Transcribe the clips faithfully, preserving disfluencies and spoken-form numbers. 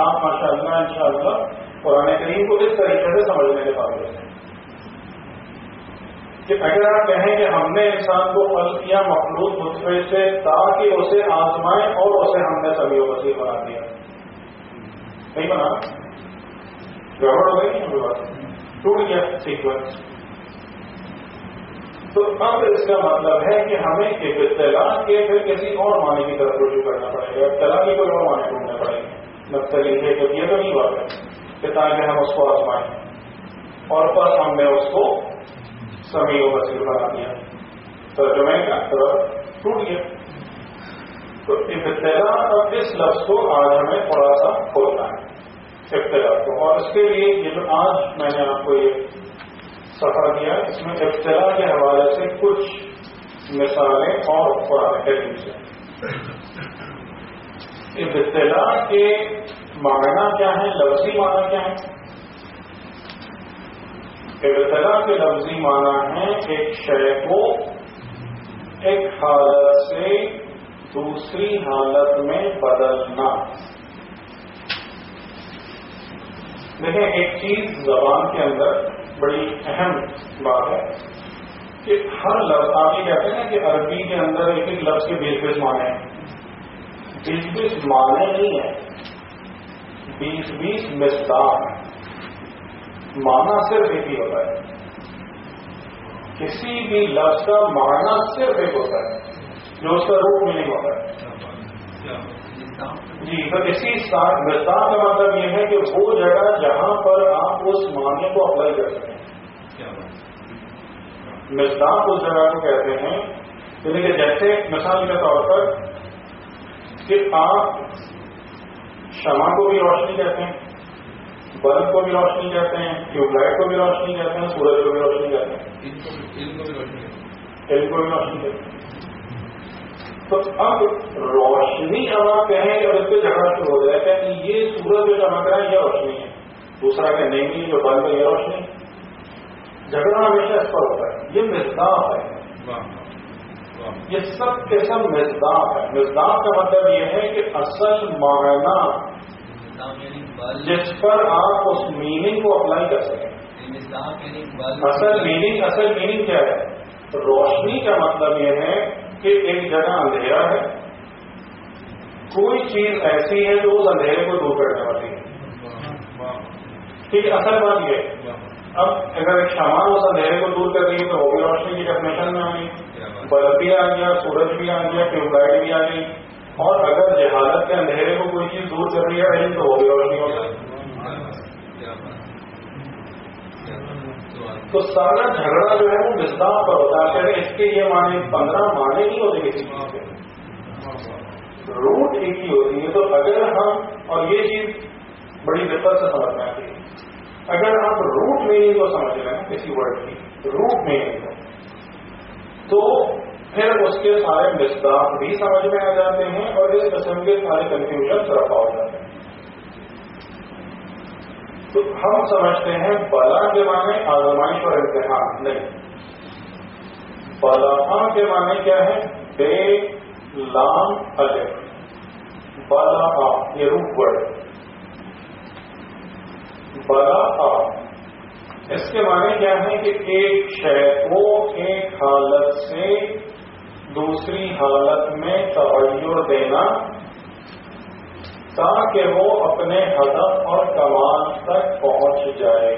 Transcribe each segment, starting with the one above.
آپ ماشاءاللہ انشاءاللہ قرآن کریم کو اس طریقے سے سمجھنے کے قابل ہیں کہ اگر آپ کہیں کہ ہم نے انسان کو خلق کیا مخلوق نطفے سے تاکہ اسے آزمائیں اور اسے ہم نے سمیع و بصیر بنا دیا، نہیں بنا، گڑبڑ ہو گئی ہمیں بات، ٹوٹ گیا سیکوینس. تو اب اس کا مطلب ہے کہ ہمیں ابتلا کے پھر کسی اور معنی کی طرف رجوع کرنا پڑے گا، ابتلا کے کوئی اور معنی ڈھونڈنے پڑے گا. مطلب یہ کہ یہ تو نہیں بات ہے کہ تاکہ ہم اس کو آزمائیں اور پس ہم نے اس کو سمیع و بصیر بنا دیا، ترجمے کا ٹوٹ گیا. تو ابتلا اب اس لفظ کو آج ہمیں تھوڑا سا کھولنا ہے ابتلا کو، اور اس کے لیے یہ جو آج میں نے آپ کو یہ صفحہ دیا اس میں ابتلا کے حوالے سے کچھ مثالیں اور قرآن کریم سے. ابتلا کے معنی کیا ہے، لفظی معنی کیا ہے؟ ابتلا کے لفظی معنی ہے ایک شے کو ایک حالت سے دوسری حالت میں بدلنا. دیکھیں ایک چیز زبان کے اندر بڑی اہم بات ہے کہ ہر لفظ آپ یہ کہتے ہیں کہ عربی کے اندر ایک ایک لفظ کے بیس بیس معنی ہیں. بیس بیس معنی نہیں ہے، بیس بیس مصداق ہیں. معنی صرف ایک ہی ہوتا ہے، کسی بھی لفظ کا معنی صرف ایک ہوتا ہے جو اس کا روپ میں نہیں ہوتا ہے. جی تو اسی ساتھ مصداق کا مطلب یہ ہے کہ وہ جگہ جہاں پر آپ اس معنی کو اپلائی کر سکیں. مصداق اس جگہ کو کہتے ہیں یعنی کہ جیسے مثال کے طور پر کہ آپ شمع کو بھی روشنی کہتے ہیں، بلب کو بھی روشنی کہتے ہیں، ٹیوب لائٹ کو بھی روشنی کہتے ہیں، سورج کو بھی روشنی کہتے ہیں، علم کو بھی روشنی کہتے ہیں. تو اب روشنی اب آپ کہیں کہ اس پہ جھگڑا شروع ہو جائے کہ یہ سورج جو چمک رہا ہے یہ روشنی ہے، دوسرا کہ نہیں جو بلب ہے یہ روشنی. جھگڑا ہمیشہ اس پر ہوتا ہے. یہ مصداق ہے، یہ سب کے سب مصداق ہے. مصداق کا مطلب یہ ہے کہ اصل معنی جس پر آپ اس میننگ کو اپلائی کر سکیں. اصل میننگ اصل میننگ کیا ہے؟ روشنی کا مطلب یہ ہے کہ ایک جگہ اندھیرا ہے، کوئی چیز ایسی ہے جو اس اندھیرے کو دور کرنے والی ہے. ٹھیک ہے، اصل بات یہ ہے. اب اگر ایک شمع اس اندھیرے کو دور کر رہی ہے تو وہ بھی روشنی کی ڈیفینیشن میں آ گئی، بلب بھی آ گیا، سورج بھی آ گیا، ٹیوب لائٹ بھی آ گئی. اور اگر جہالت کے اندھیرے کو کوئی چیز دور کر رہی ہے علم تو وہ بھی روشنی ہوگا. تو سارا جھگڑا جو ہے وہ مصداق پر ہوتا ہے. اس کے یہ معنی پندرہ معنی نہیں ہوتے کسی چیز کے، روٹ ایک ہی ہوتی ہے. تو اگر ہم اور یہ چیز بڑی دقت سے سمجھنا چاہیے، اگر آپ روٹ میننگ کو سمجھ رہے ہیں کسی ورڈ کی روٹ میننگ کو، تو پھر اس کے سارے مصداق بھی سمجھ میں آ جاتے ہیں اور اس قسم کے سارے کنفیوژن رفع ہو جاتے ہیں. تو ہم سمجھتے ہیں بلا کے معنی آزمائش اور امتحان نہیں. بلا کے معنی کیا ہے؟ بے لام الف، بلا یہ روٹ ورڈ بلا. اس کے معنی کیا ہے کہ ایک شے کو ایک حالت سے دوسری حالت میں تغیر دینا تاکہ وہ اپنے ہدف اور کمال تک پہنچ جائے.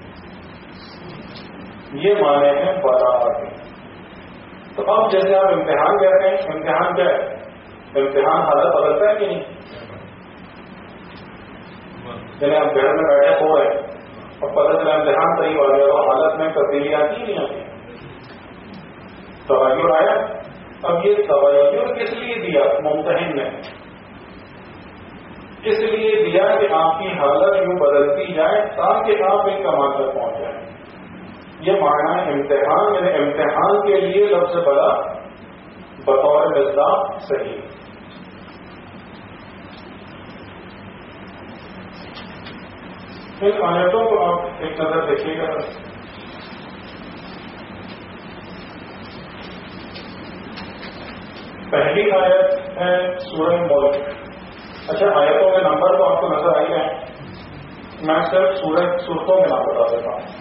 یہ معنی ہے بلا کے. تو اب جیسے آپ امتحان کہتے ہیں، امتحان کیا ہے؟ امتحان حالت بدلتا ہے کہ نہیں؟ یعنی آپ گھر میں بیٹھے ہو رہے ہیں اور پتہ چلا امتحان صحیح ہو گیا تو حالت میں تبدیلی آتی ہے نہیں آتی؟ تغیر آیا. اب یہ تغیر کس لیے دیا ممتحن نے؟ اس لیے دیا کہ آپ کی حالت یوں بدلتی جائے تاکہ آپ ایک کمال تک پہنچ جائیں. یہ معنی ہے امتحان، یعنی امتحان کے لیے لفظ بلا بطور مصداق صحیح. ان آیتوں کو آپ ایک نظر دیکھیے گا. پہلی آیت ہے سورہ ملک. اچھا آیتوں کے نمبر تو آپ کو نظر آئی ہے میں صرف سورج صورتوں کے نام بتا دیتا ہوں.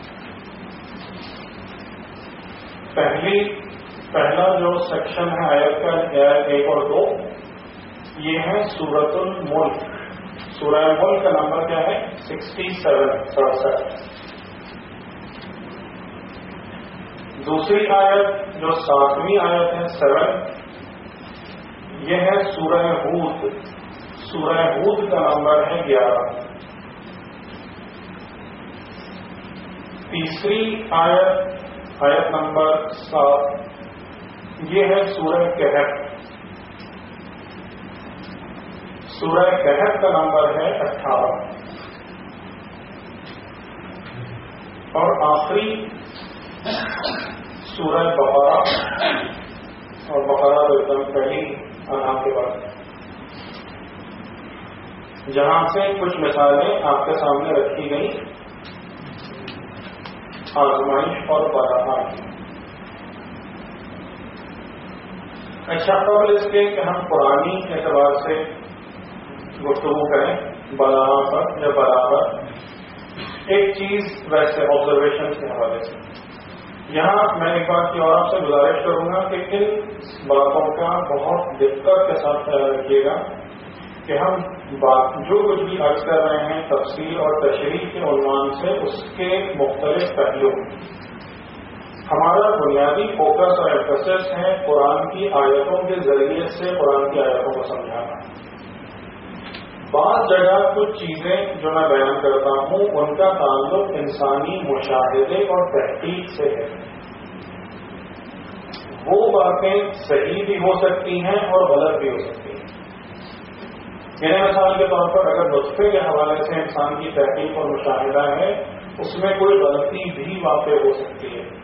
پہلی پہلا جو سیکشن ہے آیت کا ایک اور دو، یہ ہے سورۃ الملک. سورہ ملک کا نمبر کیا ہے؟ سکسٹی سیون سڑسٹھ. دوسری آیت جو ساتویں آیت ہے سیون، یہ ہے سورہ ہود. سورہ ہود کا نمبر ہے گیارہ. تیسری آیت آیت نمبر سات، یہ ہے سورہ کہف. سورہ کہف کا نمبر ہے اٹھارہ. اور آخری سورہ بقرہ، اور بقرہ تو ایک دم پہلی انعام کے بعد، جہاں سے کچھ مثالیں آپ کے سامنے رکھی گئی آزمائش اور بلاغا کی. اچھا، قبل اس کے کہ ہم قرآنی اعتبار سے گفتگو کریں بلاغا پر یا بلاغا، ایک چیز ویسے آبزرویشن کے حوالے سے یہاں میں ایک بات کی اور آپ سے گزارش کروں گا کہ ان باتوں کا بہت دقت کے ساتھ خیال رکھیے گا کہ ہم بات جو کچھ بھی عرض کر رہے ہیں تفسیر اور تشریح کے عنوان سے، اس کے مختلف پہلو. ہمارا بنیادی فوکس اور ایمفسس ہے قرآن کی آیتوں کے ذریعے سے قرآن کی آیتوں کو سمجھانا. بعض جگہ کچھ چیزیں جو میں بیان کرتا ہوں ان کا تعلق انسانی مشاہدے اور تحقیق سے ہے. وہ باتیں صحیح بھی ہو سکتی ہیں اور غلط بھی ہو سکتی ہیں. میرے مثال کے طور پر اگر نطفے کے حوالے سے انسان کی تحقیق اور مشاہدہ ہے، اس میں کوئی غلطی بھی واقع ہو سکتی ہے.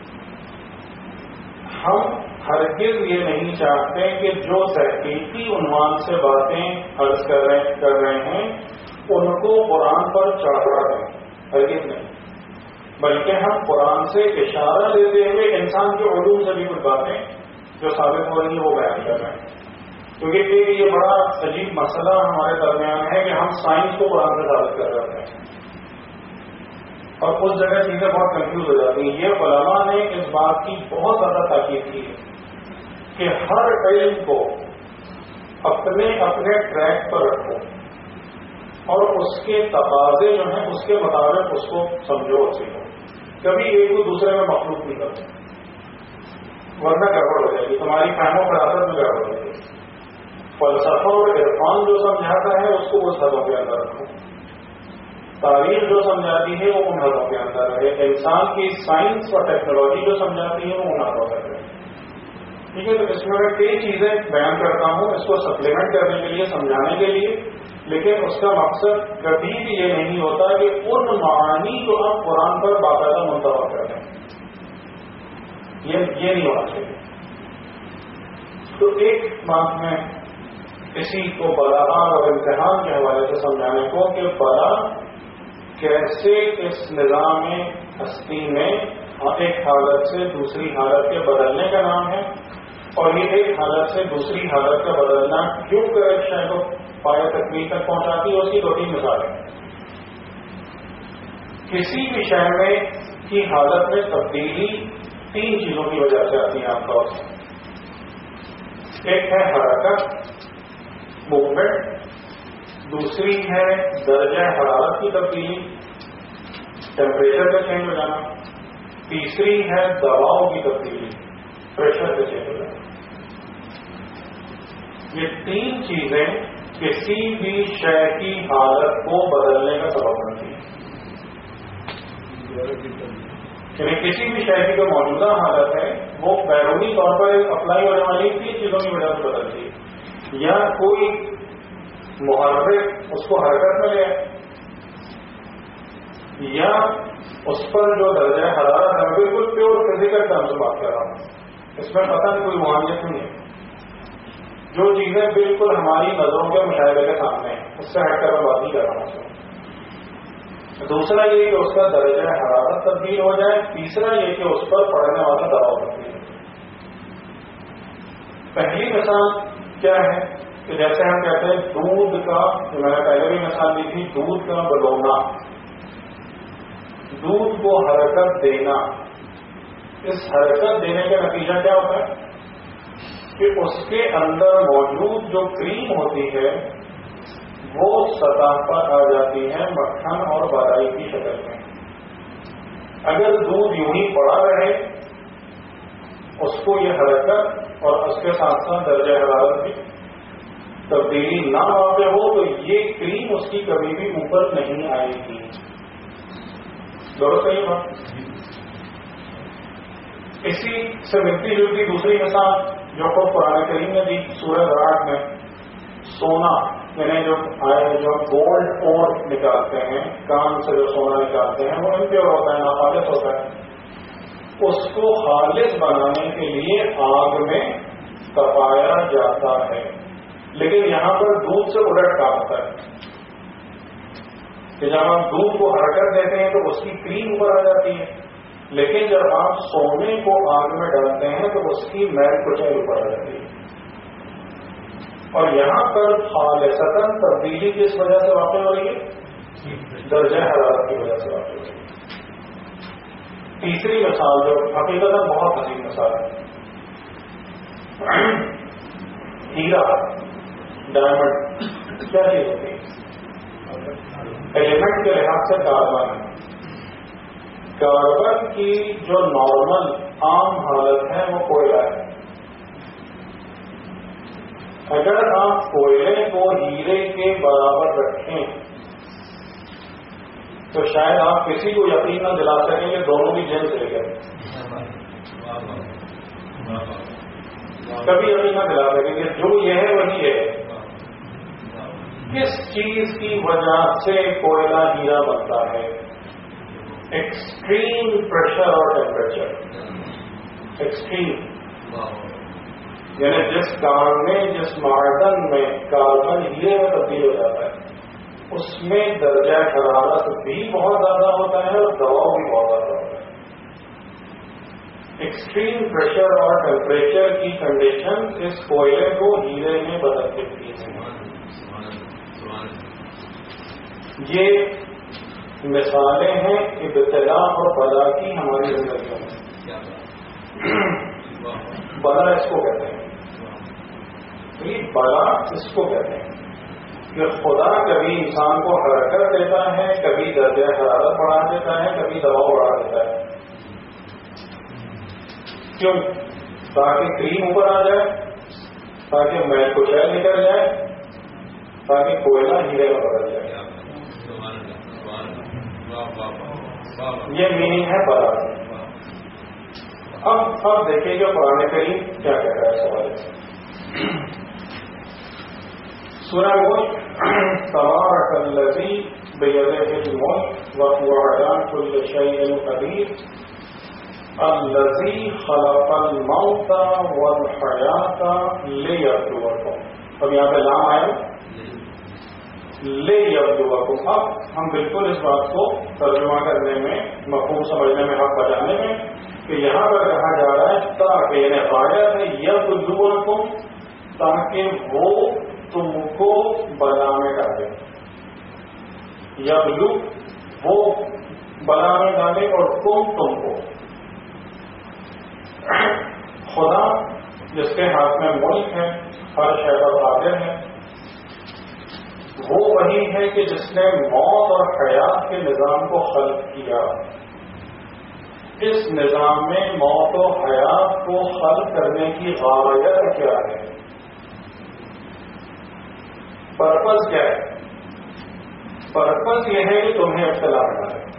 ہم ہرگز یہ نہیں چاہتے کہ جو تحقیقی عنوان سے باتیں عرض کر رہے کر رہے ہیں ان کو قرآن پر چڑھا دیں، ہرگز نہیں، بلکہ ہم قرآن سے اشارہ دیتے ہوئے انسان کے علوم سے بھی کچھ باتیں جو ثابت ہو رہی ہیں وہ بیان کر رہے ہیں. کیونکہ ایک یہ بڑا عجیب مسئلہ ہمارے درمیان ہے کہ ہم سائنس کو قرآن سے ثابت کر رہے ہیں، اور اس جگہ چیزیں بہت کنفیوز ہو جاتی ہیں. یہ علماء نے اس بات کی بہت زیادہ تاکید کی ہے کہ ہر علم کو اپنے اپنے ٹریک پر رکھو اور اس کے تقاضے جو ہیں اس کے مطابق اس کو سمجھو اور سیکھو. کبھی ایک کو دوسرے میں مخلوط نہیں کرو، ورنہ گڑبڑ ہو جائے گی، تمہاری فہم و فراست میں گڑبڑ ہو جائے گی. فلسفہ اور عرفان جو سمجھاتا ہے اس کو اس حدوں کے اندر رکھو، تاریخ جو سمجھاتی ہے وہ ان حدوں کے اندر رہے، انسان کی سائنس اور ٹیکنالوجی جو سمجھاتی ہے وہ ان حدوں میں رہے. ٹھیک ہے، تو اس میں میں کئی چیزیں بیان کرتا ہوں اس کو سپلیمنٹ کرنے کے لیے، سمجھانے کے لیے، لیکن اس کا مقصد کبھی بھی یہ نہیں ہوتا کہ ان معانی کو آپ قرآن پر باقاعدہ منتخب کر دیں. یہ نہیں ہونا چاہیے. تو ایک بات میں کسی کو بلاغا اور امتحان کے حوالے سے سمجھانے کو کہ بلا کیسے اس نظام ہستی میں ایک حالت سے دوسری حالت کے بدلنے کا نام ہے، اور یہ ایک حالت سے دوسری حالت کا بدلنا کیوں کر ایک شے کو پایہ تکمیل تک پہنچاتی ہے. اس کی دو تین مثالیں. کسی بھی شے میں کی حالت میں تبدیلی تین چیزوں کی وجہ سے آتی ہے عام طور سے. ایک ہے حرکت، موومنٹ، دوسری ہے درجہ حرارت کی تبدیلی، ٹیمپریچر کا چینج ہو جانا، تیسری ہے دباؤ کی تبدیلی، پریشر کا چینج ہو جانا. یہ تین چیزیں کسی بھی شے کی حالت کو بدلنے کا سبب بنتی ہیں. یعنی کسی بھی شے کی جو موجودہ حالت ہے وہ بیرونی طور پر اپلائی ہونے والی تین چیزوں کی وجہ سے بدلتی ہے. یا کوئی محرک اس کو حرکت میں لے، یا اس پر جو درجہ حرارت ہے بالکل پیور فزیکل ٹرم سے بات کر رہا ہوں، اس میں پتہ نہیں کوئی روحانیت نہیں ہے. جو چیزیں بالکل ہماری نظروں کے مشاہدے کے سامنے ہیں اس سے ہٹ کر میں بات نہیں کر رہا ہوں. دوسرا یہ کہ اس کا درجہ حرارت تبدیل ہو جائے، تیسرا یہ کہ اس پر پڑنے والا دباؤ تبدیل ہو جائے. پہلی مثال کیا ہے کہ جیسے ہم کہتے ہیں دودھ کا، جو میں نے پہلے بھی مثال دی تھی، دودھ کا بلونا، دودھ کو حرکت دینا، اس حرکت دینے کا نتیجہ کیا ہوتا ہے کہ اس کے اندر موجود جو کریم ہوتی ہے وہ سطح پر آ جاتی ہے مکھن اور بالائی کی شکل میں۔ اگر دودھ یوں ہی پڑا رہے، اس کو یہ حرکت اور اس کے ساتھ ساتھ درجہ حرارت کی تبدیلی نہ واقع ہو تو یہ کریم اس کی کبھی بھی اوپر نہیں آئے گی۔ درست صحیح بات؟ اسی سے ملتی جلتی دوسری مثال جو خود قرآن کریم نے دی سورہ رعد میں، سونا یعنی جو آئے جو گولڈ اور نکالتے ہیں، کان سے جو سونا نکالتے ہیں وہ امپیور ہوتا ہے، ناخالص ہوتا ہے، اس کو خالص بنانے کے لیے آگ میں تپایا جاتا ہے۔ لیکن یہاں پر دودھ سے الٹ کام ہوتا ہے کہ جب آپ دودھ کو حرکت دیتے ہیں تو اس کی کریم اوپر آ جاتی ہے، لیکن جب آپ سونے کو آگ میں ڈالتے ہیں تو اس کی میل کچل اوپر آ جاتی ہے۔ اور یہاں پر خالصتاً تبدیلی کس وجہ سے واقع ہو رہی ہے؟ درجہ حرارت کی وجہ سے واقع ہو رہی ہے۔ تیسری مثال جو حقیقتاً بہت عظیم مثال ہے، ہیرا، ڈائمنڈ کیا چیز ہوتی ہے؟ ایلیمنٹ کے لحاظ سے کاربن ہے۔ کاربن کی جو نارمل عام حالت ہے وہ کوئلہ ہے۔ اگر آپ کوئلے کو ہیرے کے برابر رکھیں تو شاید آپ کسی کو یقین نہ دلا سکیں کہ دونوں کی جنس لے گئے، کبھی یقین نہ دلا سکیں کہ جو یہ ہے وہی ہے۔ کس چیز کی وجہ سے کوئلہ ہیرا بنتا ہے؟ ایکسٹریم پریشر اور ٹیمپریچر۔ ایکسٹریم یعنی جس کان میں، جس معدن میں کاربن ہیرے میں تبدیل ہو جاتا ہے اس میں درجہ حرارت بھی بہت زیادہ ہوتا ہے اور دباؤ بھی بہت زیادہ ہوتا ہے۔ ایکسٹریم پریشر اور ٹیمپریچر کی کنڈیشن اس کوئلے کو ہیرے میں بدل دیتی ہے۔ یہ مثالیں ہیں ابتلا اور بلا کی ہماری زندگیوں میں۔ بلا اس کو کہتے ہیں، بلا اس کو کہتے ہیں کہ خدا کبھی انسان کو حرکت دیتا ہے، کبھی درجہ حرارت بڑھا دیتا ہے، کبھی دباؤ بڑھا دیتا ہے۔ کیوں؟ تاکہ کریم اوپر آ جائے، تاکہ میل کچیل نکل جائے، تاکہ کوئلہ ہیرے میں بدل جائے۔ یہ میننگ ہے بلا۔ اب اب دیکھیے جو قرآن کریم کیا کہہ رہا ہے سوال سے۔ سورہ ملک، تبارک الذی بیدہ الملک وہو علی کل شیء قدیر الذی خلق الموت والحیاۃ لیبلوکم۔ اب یہاں پہ لام آیا لیبلوکم۔ اب ہم بالکل اس بات کو ترجمہ کرنے میں، مفہوم سمجھنے میں، حق بجانے میں کہ یہاں پر کہا جا رہا ہے تاکہ یعنی غایت ہے یبلوکم، تاکہ وہ تم کو بلا میں ڈالے، یبلو وہ بلا میں ڈالے اور تم تم کو۔ خدا جس کے ہاتھ میں ملک ہے، ہر شے پر قادر ہے، وہ وہی ہے کہ جس نے موت اور حیات کے نظام کو خلق کیا۔ اس نظام میں موت و حیات کو خلق کرنے کی غایت کیا ہے؟ پرپز کیا ہے؟ پرپز یہ ہے کہ تمہیں ابتلا کرنا ہے۔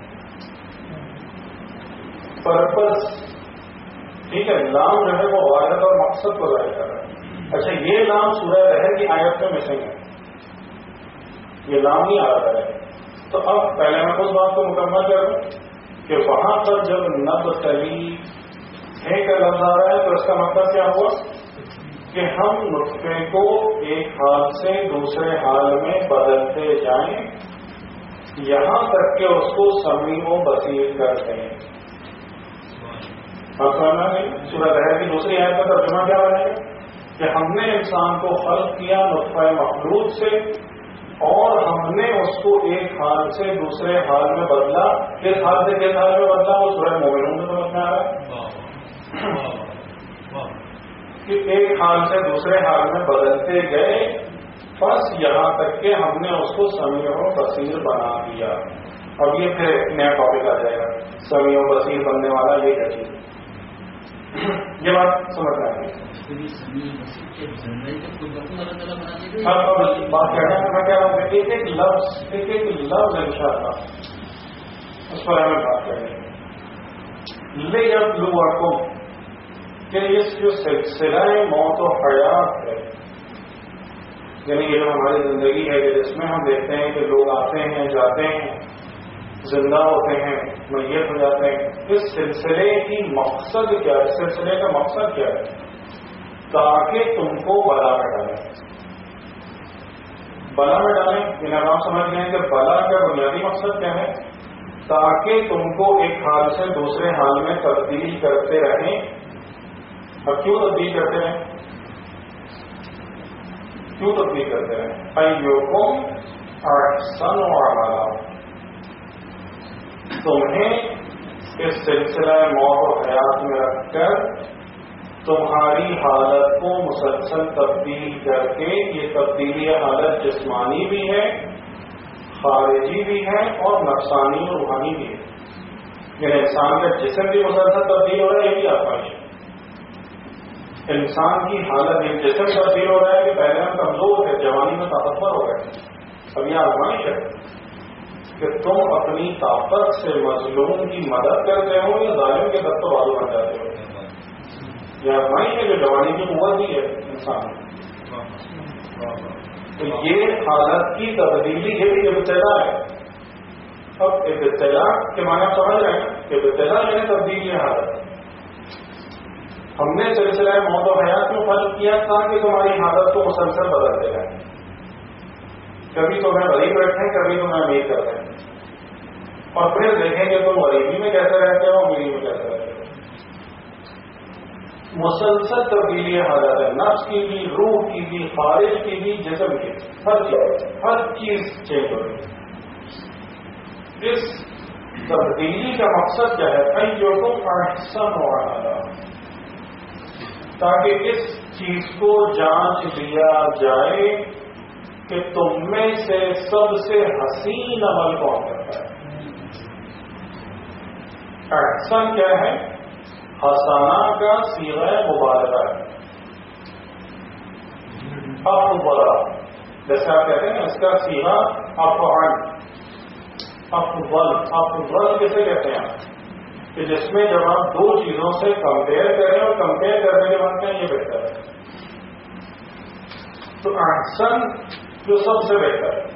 پرپز ٹھیک ہے، لام جو ہے وہ غایت اور مقصد کو ظاہر کر رہا ہے۔ اچھا، یہ لام سورہ رحم کی آیت میں مسنگ ہے، یہ لام نہیں آ رہا ہے۔ تو اب پہلے میں اس بات کو مکمل کروں کہ وہاں پر جب نبتلی ہے کا لفظ آ رہا ہے تو اس کا مطلب کیا ہوا کہ ہم نطفے کو ایک حال سے دوسرے حال میں بدلتے جائیں یہاں تک کہ اس کو سمیع و بصیر کر دیں۔ آپ سمجھنا نہیں؟ سورہ رحم کی دوسری آیت کا ترجمہ کیا بنے گا؟ کہ ہم نے انسان کو خلق کیا نطفہ مخلوق سے اور ہم نے اس کو ایک حال سے دوسرے حال میں بدلا. کس حال سے کس حال میں بدلا وہ سورہ مومنون میں سمجھ میں آ رہا ہے کہ ایک حال سے دوسرے حال میں بدلتے گئے. بس یہاں تک کہ ہم نے اس کو سمیع و بصیر بنا دیا. اب یہ پھر نیا ٹاپک آ جائے گا سمیع و بصیر بننے والا یہ کیا چیز. یہ بات سمجھ میں آ گئی. بات کہنا ہے میں کہہ رہا ہوں ایک ایک لفظ ایک ایک لفظ ان شاء اللہ اس پر ہمیں بات کریں گے. لے اب لو کو کہ اس جو سلسلہ موت و حیات ہے یعنی یہ جو ہماری زندگی ہے کہ جس میں ہم دیکھتے ہیں کہ لوگ آتے ہیں جاتے ہیں زندہ ہوتے ہیں میت ہو جاتے ہیں. اس سلسلے کی مقصد کیا ہے؟ اس سلسلے کا مقصد کیا ہے؟ تاکہ تم کو بلا میں ڈالیں. بلا میں ڈالیں یعنی آپ سمجھ گئے کہ بلا کا بنیادی مقصد کیا ہے؟ تاکہ تم کو ایک حال سے دوسرے حال میں تبدیل کرتے رہیں. اب کیوں تبدیل کرتے رہیں؟ کیوں تبدیل کرتے رہیں؟ ایوکم احسن عملا. تمہیں اس سلسلہ موت و حیات میں رکھ کر تمہاری حالت کو مسلسل تبدیل کر کے یہ تبدیلی حالت جسمانی بھی ہے خارجی بھی ہے اور نفسانی اور روحانی بھی ہے. یعنی انسان کا جسم بھی مسلسل تبدیل ہو رہا ہے یہ بھی آسمائش ہے. انسان کی حالت یہ جسم تبدیل ہو رہا ہے کہ پہلے ہم کمزور تھے جوانی میں طاقتور ہو گئے. اب یہ آزمائش ہے کہ تم اپنی طاقت سے مظلوم کی مدد کرتے ہو یا ظالم کے دست و بازو بن جاتے ہو. یہ آزمائش ہے جو جوانی کی قوت بھی ہے انسان. تو یہ حالت کی تبدیلی یہ بھی ابتدا ہے. اب ابتدا کے معنی آپ سمجھ رہے ہیں کہ ابتدا یعنی تبدیلی حالت. ہم نے سلسلہ موت و حیات میں فرق کیا تاکہ تمہاری حالت کو مسلسل بدلتے رہیں. کبھی تمہیں غریب رکھیں کبھی تمہیں امیر کرتے ہیں اور پھر دیکھیں کہ تم غریبی میں کیسے رہتے ہو امیری میں کیسے رہتے ہو. مسلسل تبدیلی حالت ہے نفس کی بھی روح کی بھی خارج کی بھی جسم کی ہر چیز ہر چیز چینج ہو رہی ہے. اس تبدیلی کا مقصد کیا ہے؟ ایوکم احسن عملا. تاکہ اس چیز کو جانچ لیا جائے کہ تم میں سے سب سے حسین عمل کون کرتا ہے. احسن کیا ہے؟ حسانہ کا صیغہ مبالغہ ہے. افضل جیسے آپ کہتے ہیں اس کا صیغہ افعل. افضل افضل کیسے کہتے ہیں کہ جس میں جب آپ دو چیزوں سے کمپیئر کریں اور کمپیئر کرنے کے بعد کہیں یہ بہتر ہے. تو احسن جو سب سے بہتر ہے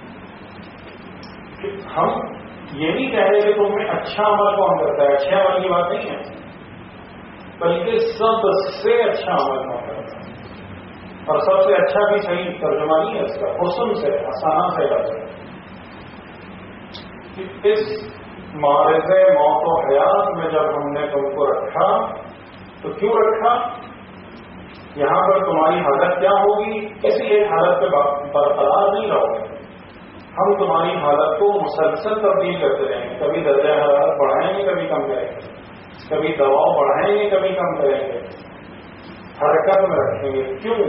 کہ ہم یہ نہیں کہہ رہے کہ تم میں اچھا عمل کون کرتا ہے. اچھے عمل کی بات نہیں ہے بلکہ سب سے اچھا عمل کون کرتا ہے. اور سب سے اچھا بھی صحیح ترجمہ نہیں ہے اس کا. حسن سے حسانہ سے لگتا ہے. اس معرض موت و حیات میں جب ہم نے تم کو رکھا تو کیوں رکھا؟ یہاں پر تمہاری حالت کیا ہوگی؟ کسی ایک حالت پہ برقرار نہیں رہو گے. ہم تمہاری حالت کو مسلسل تبدیل کرتے رہیں گے. کبھی درجہ حرارت بڑھائیں گے کبھی کم کریں گے. کبھی دباؤ بڑھائیں گے کبھی کم کریں گے. حرکت میں رکھیں گے. کیوں؟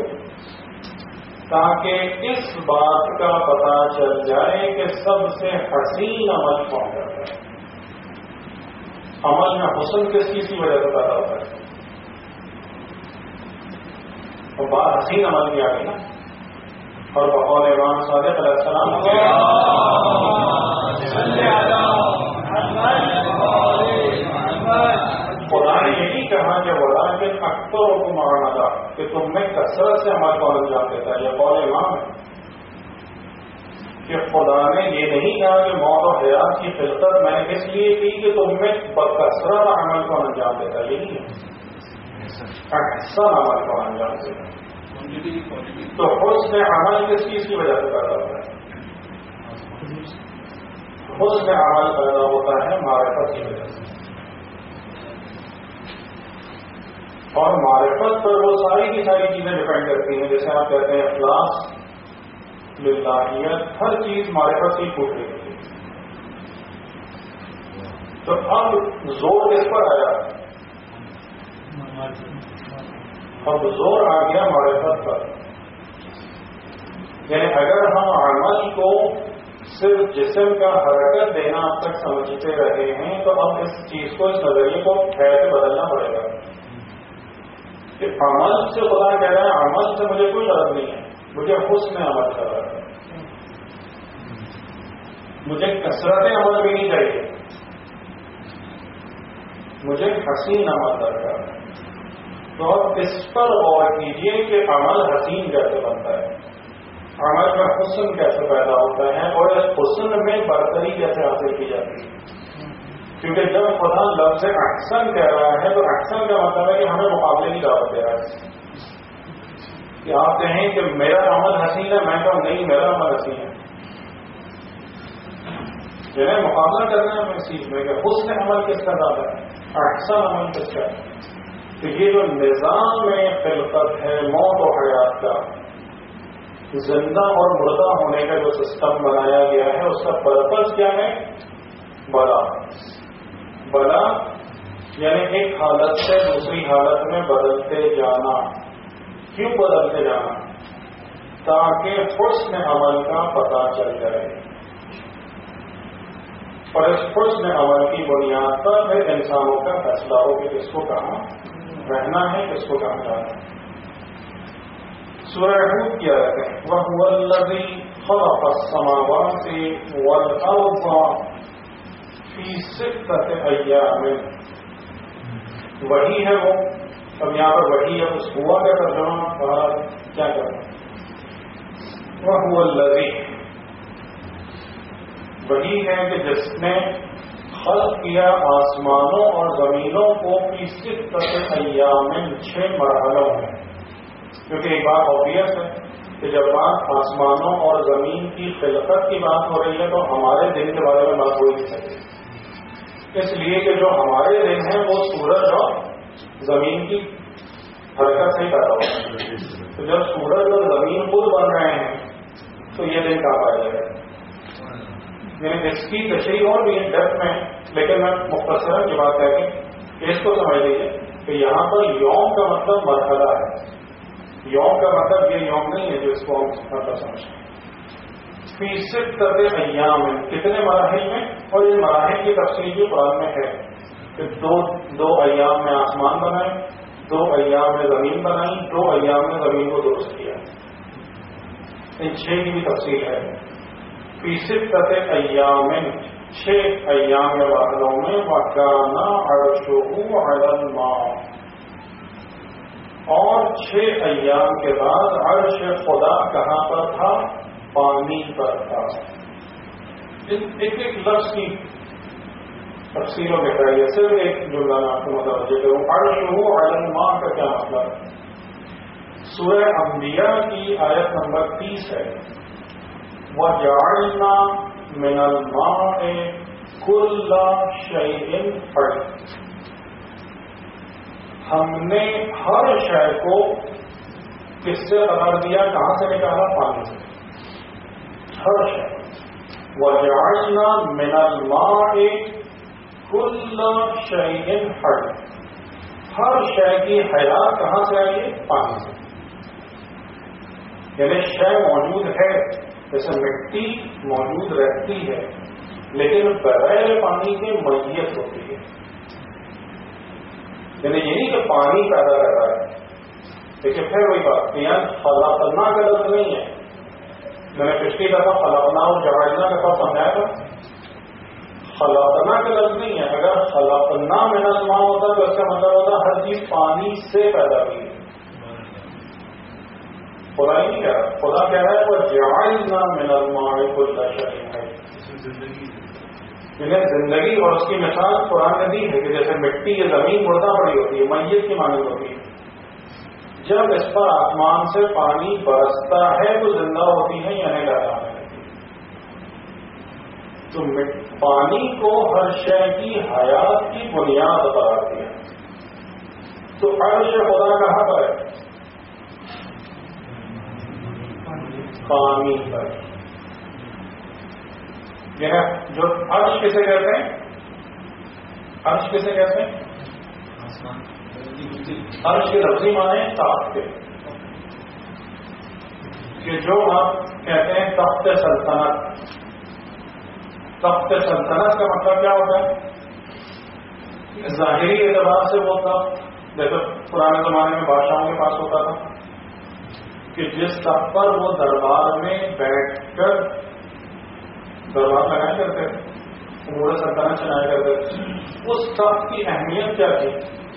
تاکہ اس بات کا پتہ چل جائے کہ سب سے حسین عمل کون کرتا ہے. عمل میں حسن کس چیز کی وجہ سے پیدا ہوتا ہے؟ تو بات حسین عمل کی آ گئی نا. اور بقول امام صادق علیہ السلام خدا نے یہی کہا کہ ولیکن اکثرکم عملا کہ تم میں کثرت سے عمل کو انجام دیتا ہے. یہ قول امام ہے کہ خدا نے یہ نہیں کہا کہ موت و حیات کی خلقت میں نے اس لیے کی کہ تم میں بکثرت عمل کو انجام دیتا. یہی ہے احسن عمل کو انجام دیتا. تو حسن عمل کس چیز کی وجہ سے پیدا ہوتا ہے؟ حسن عمل پیدا ہوتا ہے معرفت کی وجہ سے. اور معرفت پر وہ ساری کی ساری چیزیں ڈپینڈ کرتی ہیں. جیسے آپ کہتے ہیں اخلاص، للہیت، ہر چیز معرفت کی پھوٹ رہی ہوتی ہے. تو اب زور کس پر آیا؟ اب زور آ گیا معرفت پر. یعنی اگر ہم عمل کو صرف جسم کا حرکت دینا اب تک سمجھتے رہے ہیں تو اب اس چیز کو، اس نظریے کو خیر سے بدلنا پڑے گا کہ عمل سے خدا کہہ رہا ہے عمل سے مجھے کوئی غرض نہیں ہے، مجھے حسن عمل کر رہا ہے، مجھے کثرت عمل بھی نہیں چاہیے، مجھے حسین عمل درکار ہے. تو اب اس پر غور کیجیے کہ عمل حسین کیسے بنتا ہے، عمل میں حسن کیسے پیدا ہوتا ہے، اور اس حسن میں برتری کیسے حاصل کی جاتی ہے. کیونکہ جب خدا لفظ احسن کہہ رہا ہے تو احسن کا مطلب ہے کہ ہمیں مقابلے کی دعوت دے رہا ہے. کہ آپ کہیں کہ میرا عمل حسین ہے، میں کہوں نہیں میرا عمل حسین ہے. جنہیں مقابلہ کرنا ہے اس چیز میں کہ حسن عمل کس کا زیادہ ہے، احسن عمل کس کا ہے. تو یہ جو نظام میں خلقت ہے، موت و حیات کا، زندہ اور مردہ ہونے کا جو سسٹم بنایا گیا ہے، اس کا پرپز کیا ہے؟ بلا. بلا یعنی ایک حالت سے دوسری حالت میں بدلتے جانا. کیوں بدلتے جانا؟ تاکہ حسن عمل کا پتہ چل جائے، اور اس حسن عمل کی بنیاد پر پھر انسانوں کا فیصلہ ہو کہ کس کو کہاں رہنا ہے، کس کو کہاں جانا ہے. سورہ ہود کی آیت ہے وَهُوَ الَّذِي خَلَقَ السَّمَاوَاتِ وَالْأَرْضَ فِي سِتَّةِ أَيَّامٍ. وہی ہے وہ. اب یہاں پر وہی ہے، اس ہوا کا ترجمہ کیا کرنا؟ وَهُوَ الَّذِي، وہی ہے کہ جس نے خلق کیا آسمانوں اور زمینوں کو فی سِتَّةِ أَيَّامٍ، چھ مرحلوں میں. کیونکہ ایک بات اوبیس ہے کہ جب بات آسمانوں اور زمین کی خلقت کی بات ہو رہی ہے تو ہمارے دن کے بارے میں بات ہو ہی نہیں سکتی، اس لیے کہ جو ہمارے دن ہیں وہ سورج اور زمین کی حرکت سے ہی پیدا ہوتا ہے. تو جب سورج اور زمین خود بن رہے ہیں تو یہ دن کہاں پایا جائے گا؟ یعنی اس کی تشریح اور بھی ڈیپتھ میں، لیکن میں مختصراً یہ بات ہے کہ اس کو سمجھ لیجیے کہ یہاں پر یوم کا مطلب مرحلہ ہے. یوم کا مطلب یہ یوم نہیں ہے جو اس کو ہم مطلب سمجھتے ہیں. فی ستۃ ایام، کتنے مراحل میں، اور یہ مراحل کی تفصیل بھی قرآن میں ہے کہ دو دو ایام میں آسمان بنائے، دو ایام میں زمین بنائی، دو ایام میں زمین کو درست کیا. ان چھ کی بھی تفصیل ہے. فی ستۃ ایام، چھ ایام میں واحدوں میں، وَكَانَ عَرْشُهُ عَلَى الْمَاءِ، اور چھ ایام کے بعد عرش خدا کہاں پر تھا؟ پانی پر تھا. ایک ایک لفظ کی تفصیل و گہرائی ہے، صرف ایک جملہ میں آپ کو متوجہ کروں. عرشہ علی الماء کا کیا مطلب؟ سورہ انبیاء کی آیت نمبر تیس ہے وَجَعَلْنَا مِنَ الْمَاءِ كُلَّ شَيْءٍ حَيٍّ، ہم نے ہر شے کو کس سے قرار دیا؟ کہاں سے نکالا؟ پانی سے. ہر شے. وَجَعَلْنَا مِنَ الْمَاءِ كُلَّ شَيْءٍ حَيٍّ، ہر شے کی حیات کہاں سے آئی ہے؟ پانی سے. یعنی شے موجود ہے، جیسے مٹی موجود رہتی ہے لیکن بغیر پانی کے میت ہوتی ہے. یعنی یہی کہ پانی پیدا کر رہا ہے. لیکن پھر وہی بات یہاں خلقنا کا لفظ نہیں ہے. میں نے پچھلی دفعہ خلقنا اور جعلنا کا لفظ سمجھایا تھا. خلقنا کا لفظ نہیں ہے. اگر خلقنا من الماء ہوتا تو اس کا مطلب ہوتا ہر چیز پانی سے پیدا ہوئی ہے. خدا ہی نہیں کہہ رہا. خدا کہہ رہا ہے وہ جعلنا من الماء كل شيء حي. یعنی زندگی اور اس کی مثال قرآن نے دی ہے کہ جیسے مٹی یا زمین مردہ پڑی ہوتی ہے، میت کی مانند ہوتی ہے. جب اس پر آسمان سے پانی برستا ہے تو زندہ ہوتی ہے، یعنی پیدا ہونے لگتی ہے. تو پانی کو ہر شے کی حیات کی بنیاد قرار دیا. تو عرش خدا کہاں پر ہے؟ پانی پر. یہ جو عرش کسے کہتے ہیں؟ عرش کسے کہتے ہیں؟ عرش کے لفظی معنی تخت کے، کہ جو ہم کہتے ہیں تخت سلطنت. تخت سلطنت کا مطلب کیا ہوتا ہے؟ ظاہری اعتبار سے وہ تھا جیسے پرانے زمانے میں بادشاہوں کے پاس ہوتا تھا کہ جس تخت پر وہ دربار میں بیٹھ کر دربار لگایا کرتے تھے، امور سلطنت چلایا کرتے تھے. اس تخت کی اہمیت کیا تھی؟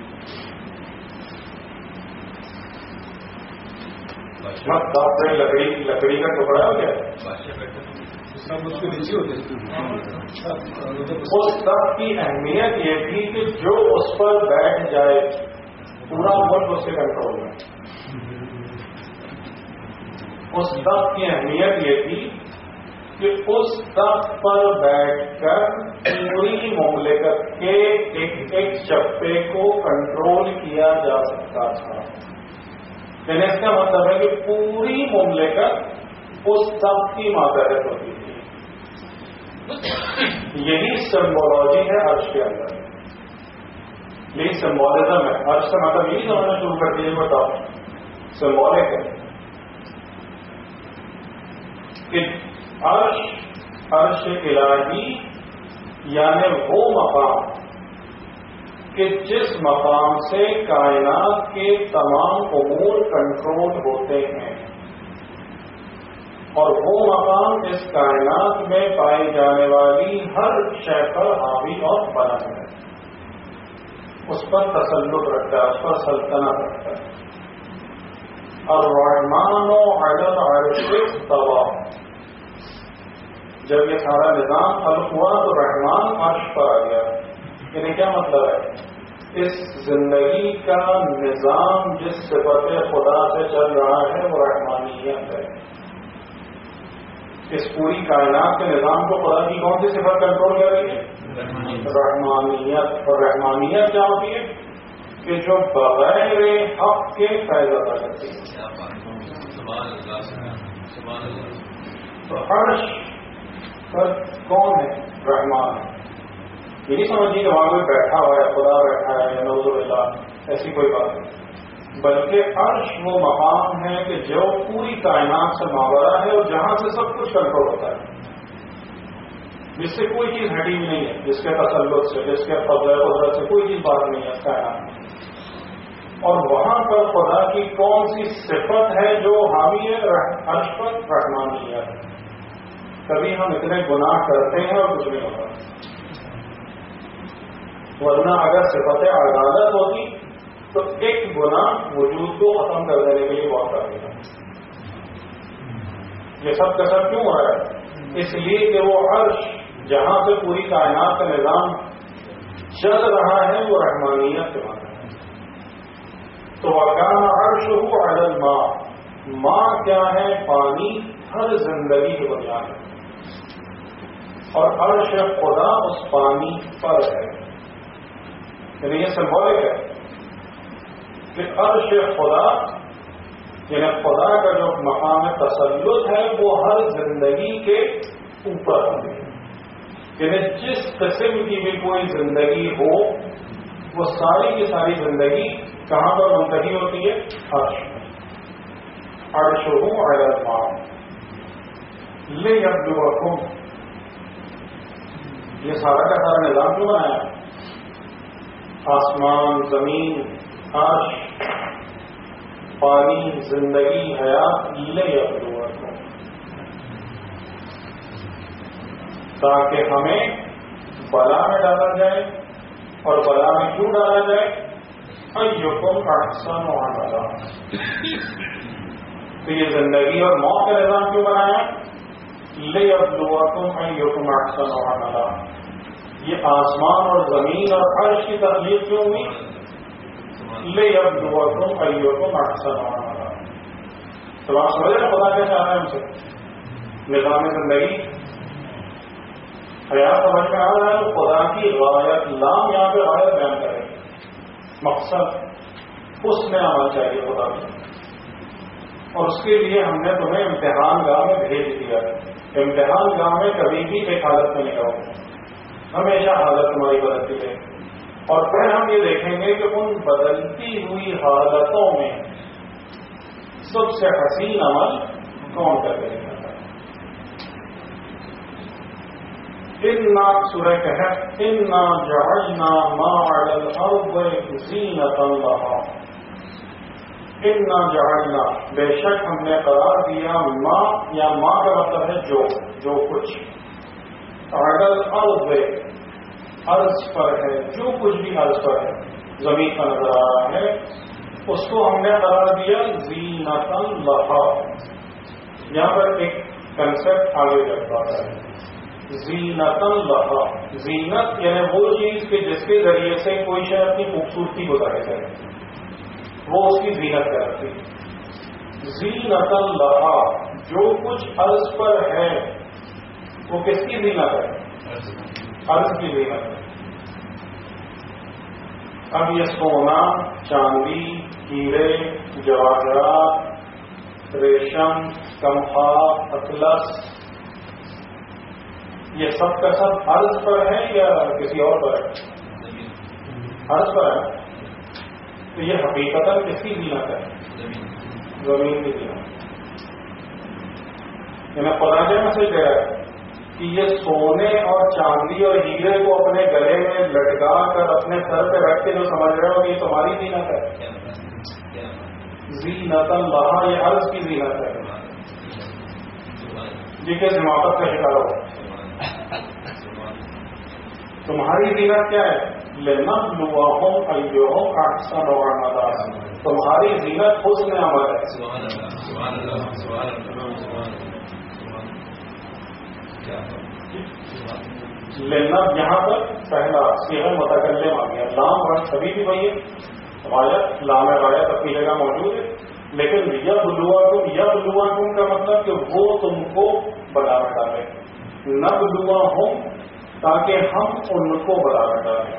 تخت لکڑی لکڑی کا ٹکڑا ہو گیا، اس تخت کی اہمیت یہ تھی کہ جو اس پر بیٹھ جائے پورا ملک اس کے کنٹرول میں. اس تخت کی اہمیت یہ تھی کہ اس تخت پر بیٹھ کر پوری مملکت کے ایک ایک چپے کو کنٹرول کیا جا سکتا تھا. یعنی اس کا مطلب ہے کہ پوری مملکت اس تخت کی ماتحت ہوتی تھی. یہی سمبولوجی ہے عرش کے اندر، یہی سمبولزم ہے. عرش کا مطلب یہی سمجھنا شروع کر دیجیے. بتاؤ سمبولک ہے کہ عرش عرش الہی یعنی وہ مقام کہ جس مقام سے کائنات کے تمام امور کنٹرول ہوتے ہیں، اور وہ مقام اس کائنات میں پائی جانے والی ہر شے پر حاوی اور بلند ہے، اس پر تسلط رکھتا ہے، اس پر سلطنت رکھتا ہے. الرحمن علی العرش استوى. جب یہ سارا نظام خلق ہوا تو رحمان عرش پر آ گیا. یعنی کیا مطلب ہے؟ اس زندگی کا نظام جس صفت خدا سے چل رہا ہے وہ رحمانیت ہے. اس پوری کائنات کے نظام کو خدا کی کون سی صفت کنٹرول کر رہی ہے؟ رحمانیت. اور رحمانیت کیا ہوتی ہے؟ کہ جو بغیر حق کے فیض ادا کرتی ہے. تو عرش پر کون ہے؟ رحمان. یہ نہیں سمجھیے کہ وہاں کوئی بیٹھا ہوا ہے، خدا بیٹھا ہے یا نعوذ باللہ، ایسی کوئی بات نہیں. بلکہ عرش وہ مقام ہے کہ جو پوری کائنات سے ماورا ہے اور جہاں سے سب کچھ کنٹرول ہوتا ہے، جس سے کوئی چیز ہٹی ہوئی نہیں ہے، جس کے تسلط سے، جس کے فضل قدرت سے کوئی چیز بات نہیں ہے کائنات میں. اور وہاں پر خدا کی کون سی صفت ہے جو حاوی ہے عرش پر؟ رحمانیت. کبھی ہم اتنے گناہ کرتے ہیں اور کچھ نہیں ہوتا، ورنہ اگر صفت عدالت ہوتی تو ایک گناہ وجود کو ختم کر دینے کے لیے بہت کافی تھا. یہ سب کا سب کیوں ہو رہا ہے؟ اس لیے کہ وہ عرش جہاں سے پوری کائنات کا نظام چل رہا ہے وہ رحمانیت کے معنی ہے. تو وَكَانَ عَرْشُهُ عَلَى الْمَاءِ. ماء کیا ہے؟ پانی ہر زندگی کی بنیاد ہے، اور عرش خدا اس پانی پر ہے. یعنی یہ سمبولک ہے کہ عرش خدا یعنی خدا کا جو مقام تسلط ہے وہ ہر زندگی کے اوپر ہے. یعنی جس قسم کی بھی کوئی زندگی ہو وہ ساری کی ساری زندگی کہاں پر منتہی ہوتی ہے؟ عرش میں. عرشہ علی الماء لیبلوکم. یہ سارا کا سارا نظام کیوں بنایا؟ آسمان، زمین، عرش، پانی، زندگی، حیات، لیبلوکم، تاکہ ہمیں بلا میں ڈالا جائے. اور بلا میں کیوں ڈالا جائے؟ ایکم احسن عملا. تو یہ زندگی اور موت کا نظام کیوں بنایا؟ لیبلوکم ایکم احسن عملا. یہ آسمان اور زمین اور عرش کی تخلیق کیوں ہوئی؟ لیبلوکم ایکم احسن عملا. تو آپ سمجھ رہے ہیں خدا کیا چاہ رہے ہیں ہم سے؟ نظام زندگی حیات سمجھ میں آ رہا ہے تو خدا کی غایت، لام یہاں پہ غایت بیان کرے، مقصد حسن عمل چاہیے خدا سے، اور اس کے لیے ہم نے تمہیں امتحان گاہ میں بھیج دیا۔ امتحان گاہ میں کبھی بھی ایک حالت میں نہیں رہو، ہمیشہ حالت تمہاری بدلتی ہے، اور پھر ہم یہ دیکھیں گے کہ ان بدلتی ہوئی حالتوں میں سب سے حسین عمل کون کر کے نکلتا ہے۔ اِنَّا سورہ کہف اِنَّا جَعَلْنَا مَا عَلَى الْأَرْضِ زِینَةً لَهَا، اِنَّا جَعَلْنَا بے شک ہم نے قرار دیا، ما یا ما کا مطلب ہے جو جو کچھ، عَلَى الْأَرْضِ عرض پر ہے، جو کچھ بھی عرض پر ہے زمین کا نظر آ رہا ہے، اس کو ہم نے قرار دیا زینۃ لہا۔ یہاں پر ایک کنسپٹ آگے چل پاتا ہے، زینۃ لہا، زینت یعنی وہ چیز کہ جس کے ذریعے سے کوئی شاید اپنی خوبصورتی کو ظاہر کرے، وہ اس کی زینت کہلاتی ہے۔ زینۃ لہا، جو کچھ عرض پر ہے وہ کس کی زینت ہے؟ عرض کی زینت ہے۔ اب یہ سونا، چاندی، ہیرے، جواہرات، ریشم، کمخا، اطلس، یہ سب کا سب عرض پر ہے یا کسی اور پر ہے؟ عرض پر ہے، تو یہ حقیقتاً کس کی زینت ہے؟ زمین کی زینت۔ یعنی خدا کے مسئلہ کہہ رہا ہے کہ یہ سونے اور چاندی اور ہیرے کو اپنے گلے میں لٹکا کر اپنے سر پہ رکھ کے جو سمجھ رہے ہو یہ تمہاری زینت ہے۔ زینۃ لہا، یہ عرض کی زینت ہے جی کہ حماقت کا شکار ہو۔ تمہاری زینت کیا ہے؟ لنبلوہم ایہم احسن عملا، تمہاری زینت حسن عمل ہے۔ لینا یہاں پر پہلا صیغہ متکلم آ گیا، لام ورڈ سبھی بھی وہی ہے، غایت لام غایت اپنی جگہ موجود ہے، لیکن یبلوکم یبلوکم کا مطلب کہ وہ تم کو بلا میں ڈالے، نبلوہم تاکہ ہم ان کو بلا میں ڈالیں،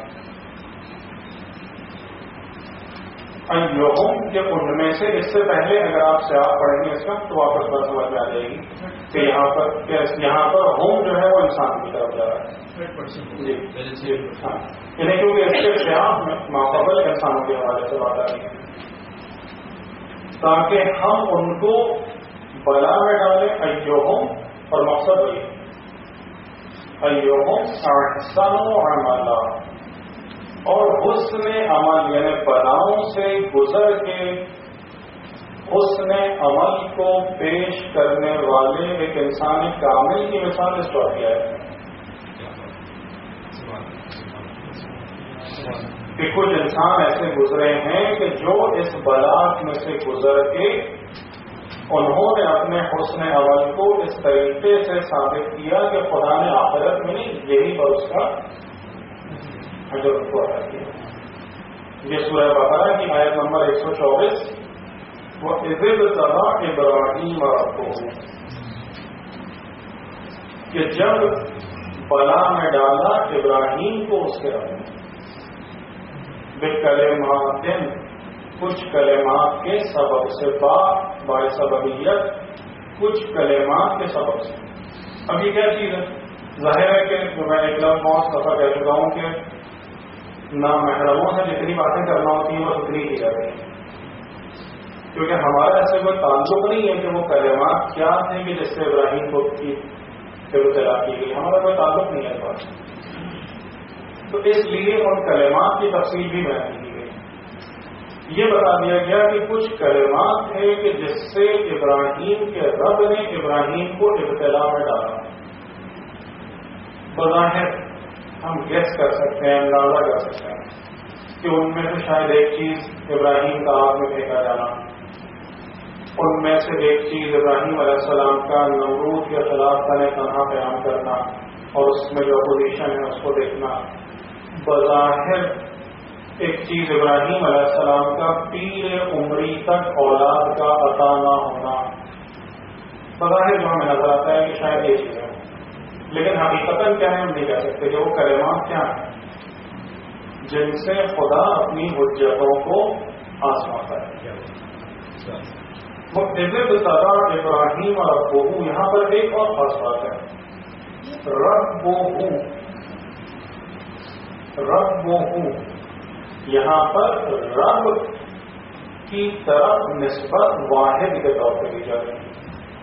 ایہم کہ ان میں سے۔ اس سے پہلے اگر آپ سے آپ پڑھیں گے اس کا تو واپس بات سمجھ میں آ جائے گی کہ یہاں پر یہاں پر ہوم جو ہے وہ انسان کی طرف جا رہا ہے جی جی ہاں، یعنی کیونکہ اس کے خلاف میں ماقبل انسانوں کے حوالے سے بات آ رہی ہے، تاکہ ہم ان کو بلا میں ڈالیں، ایہم، اور مقصد وہی ایہم احسن عملا، اور حسن عمل یعنی بلاؤں سے گزر کے حسن عمل کو پیش کرنے والے ایک انسان کامل کی مثال اس پر دیا ہے کہ کچھ انسان ایسے گزرے ہیں کہ جو اس بلاء میں سے گزر کے انہوں نے اپنے حسن عمل کو اس طریقے سے ثابت کیا کہ خدا نے آخرت میں نہیں یہی پر اس کا اجر کو ادا کیا۔ یہ سورہ بقرہ کی آیت نمبر ایک سو چوبیس، وہ اذ ابتغى ابراہیم ربہ، کہ جب بلا میں ڈالا ابراہیم کو اس کے رب نے بکلمات، کچھ کلمات کے سبب سے، با باعث سببیت، کچھ کلمات کے سبب سے۔ اب یہ کیا چیز ہے؟ ظاہر ہے کہ جو میں ایک لفظ بہت دفعہ کہہ چکا ہوں کہ نامحرموں سے جتنی باتیں کرنا ہوتی ہیں وہ اتنی کی جاتی ہیں، کیونکہ ہمارا ایسے کوئی تعلق نہیں ہے کہ وہ کلمات کیا تھے کہ جس سے ابراہیم کو اطلاع کی گئی، ہمارا کوئی تعلق نہیں ہے بات، تو اس لیے ان کلمات کی تفصیل بھی بیان کی گئی۔ یہ بتا دیا گیا کہ کچھ کلمات تھے کہ جس سے ابراہیم کے رب نے ابراہیم کو ابتلا میں ڈالا۔ بظاہر ہم گیس کر سکتے ہیں، اندازہ کر سکتے ہیں کہ ان میں سے شاید ایک چیز ابراہیم کا آگ میں پھینکا جانا، ان میں سے ایک چیز ابراہیم علیہ السلام کا نمرود کے خلاف تن تنہا بیان کرنا اور اس میں جو اپوزیشن ہے اس کو دیکھنا۔ بظاہر ایک چیز ابراہیم علیہ السلام کا پیر عمری تک اولاد کا عطا نہ ہونا، بظاہر جو ہمیں نظر آتا ہے کہ شاید یہ چیز ہے، لیکن حقیقتاً کیا ہے ہم نہیں کہہ سکتے کہ وہ کلمات کیا ہیں جن سے خدا اپنی حجتوں کو آزماتا ہے. وَإِذِ ابْتَلَىٰ إِبْرَاهِيمَ رَبُّهُ، یہاں پر ایک اور خاص بات ہے. رَبُّهُ رَبُّهُ یہاں پر رب کی طرف نسبت واحد کے طور پر دی جا رہی ہے.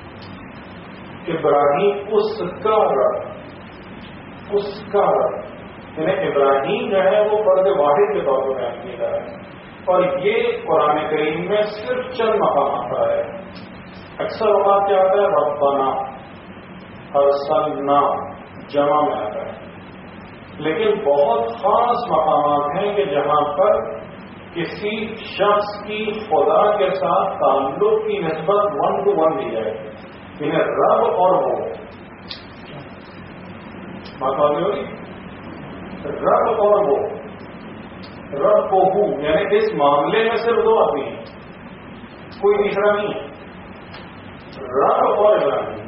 ابراہیم اس کا رب، اس کا رب، یعنی ابراہیم جو ہے وہ فرد واحد کے طور پر بیان کیا جا رہا ہے. اور یہ قرآن کریم میں صرف چند مقامات پر ہے. اکثر اوقات کیا آتا ہے ربنا ارسلنا جمع میں آتا ہے، لیکن بہت خاص مقامات ہیں کہ جہاں پر کسی شخص کی خدا کے ساتھ تعلق کی نسبت ون ٹو ون دی جائے، یعنی رب اور وہ بات واضح ہوگی. رب اور وہ، رب کو ہوں، یعنی اس معاملے میں صرف دو آدمی ہیں، کوئی تیسرا نہیں ہے. رب اور ابراہیم،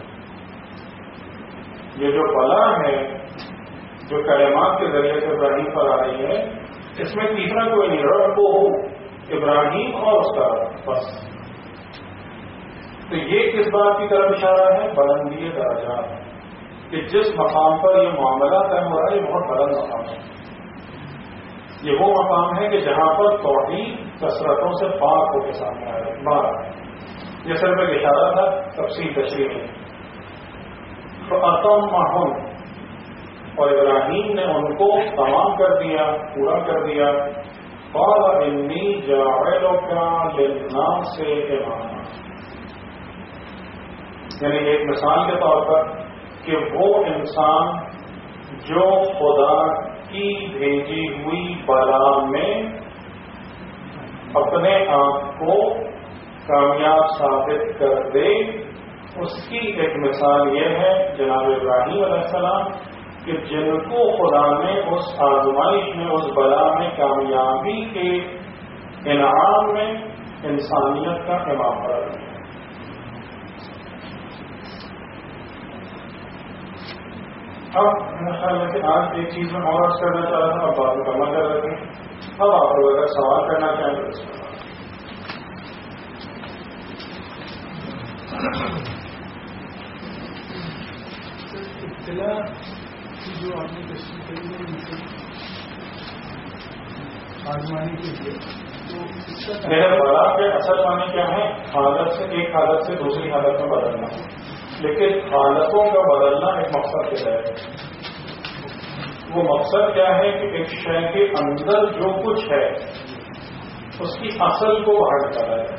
یہ جو بلا ہے جو کلمات کے ذریعے سے ابراہیم پر آ رہی ہے، اس میں تیسرا کوئی نہیں. رب کو ہوں ابراہیم اور اس کا رب، بس. تو یہ کس بات کی طرف اشارہ ہے؟ بلندی درجات، کہ جس مقام پر یہ معاملہ طے ہو رہا ہے یہ بہت بلند مقام ہے. یہ وہ مقام ہے کہ جہاں پر توحید کثرتوں سے پاک ہو کے سامنے آ رہا ہے. بار یہ صرف ایک اشارہ تھا، تفصیل تشریح میں. تو اتمہم، اور ابراہیم نے ان کو تمام کر دیا، پورا کر دیا. قال انی جاعلک للناس اماما، یعنی ایک مثال کے طور پر کہ وہ انسان جو خدا کی بھیجی ہوئی بلا میں اپنے آپ کو کامیاب ثابت کر دے، اس کی ایک مثال یہ ہے جناب ابراہیم علیہ السلام کہ جن کو خدا نے اس آزمائش میں، اس بلا میں کامیابی کے انعام میں انسانیت کا امام قرار دیا. اب میرا خیال ہے کہ آج ایک چیز میں اور عرض کرنا چاہ رہا تھا، اب بات مکمل کر رہے ہیں. اب آپ لوگ اگر سوال کرنا چاہیں تو اس میں اطلاع کی جو آپ نے تشریح کری ہے آزمانے کے لیے، تو اس کا میرے بلا کے اصل معنی کیا ہے؟ حالت سے ایک حالت سے دوسری حالت میں بدلنا. لیکن حالتوں کا بدلنا ایک مقصد کے تحت. وہ مقصد کیا ہے کہ ایک شے کے اندر جو کچھ ہے اس کی اصل کو باہر نکالا ہے.